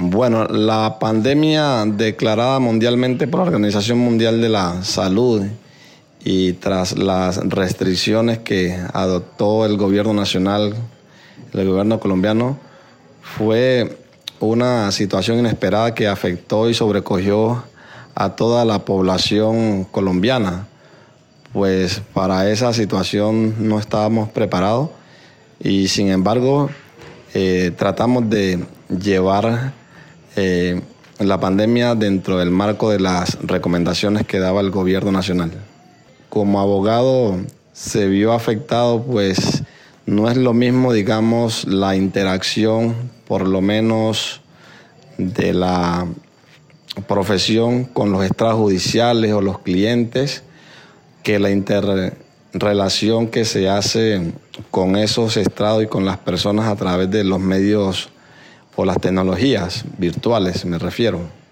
Bueno, la pandemia declarada mundialmente por la Organización Mundial de la Salud y tras las restricciones que adoptó el gobierno nacional, el gobierno colombiano, fue una situación inesperada que afectó y sobrecogió a toda la población colombiana. Pues para esa situación no estábamos preparados y sin embargo tratamos de llevar la pandemia dentro del marco de las recomendaciones que daba el gobierno nacional. Como abogado se vio afectado, pues no es lo mismo, digamos, la interacción, por lo menos de la profesión con los estrados judiciales o los clientes, que la interrelación que se hace con esos estrados y con las personas a través de los medios o las tecnologías virtuales, me refiero.